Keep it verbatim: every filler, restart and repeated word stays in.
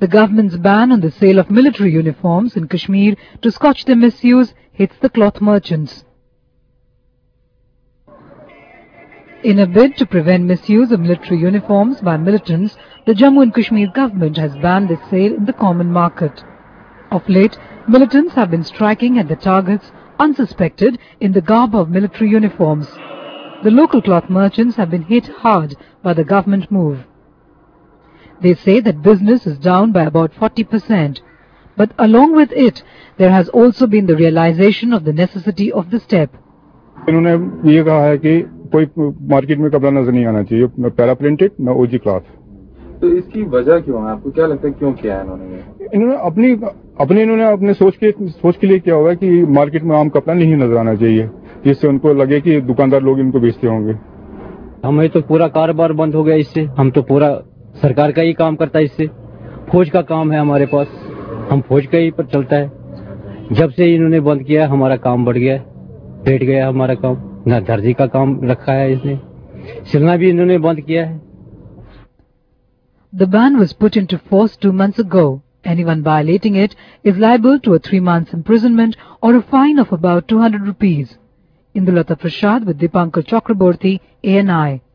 The government's ban on the sale of military uniforms in Kashmir to scotch their misuse hits the cloth merchants. In a bid to prevent misuse of military uniforms by militants, the Jammu and Kashmir government has banned their sale in the common market. Of late, militants have been striking at the targets unsuspected in the garb of military uniforms. The local cloth merchants have been hit hard by the government move. They say that business is down by about forty percent. But along with it, there has also been the realization of the necessity of the step. इन्होंने ये कहा है कि कोई market में कपड़ा नजर नहीं आना चाहिए, न पैरा प्रिंटेड न ओजी क्लॉथ। तो इसकी वजह क्यों है? आपको क्या लगता है क्यों किया है इन्होंने? इन्होंने अपनी अपने इन्होंने अपने सोच के सोच के लिए किया होगा कि मार्केट में आम कपड़ा नहीं नजर आना चाहिए, जिससे उनको लगे कि दुकानदार लोग इनको बेचते होंगे। हमें तो पूरा कारोबार बंद हो गया इससे। हम तो पूरा सरकार का ही काम करता है इससे। फौज का काम है हमारे पास, हम फौज का ही पर चलता है। जब से इन्होंने बंद किया हमारा काम बढ़ गया, बैठ गया हमारा काम। ना दर्जी का काम रखा है इसने, सिलना भी इन्होंने बंद किया है। The ban was put into force two months ago. Anyone violating it is liable to a three months imprisonment or a fine of about two hundred rupees. Indulata Prasad with Dipankar Chakraborty, A N I.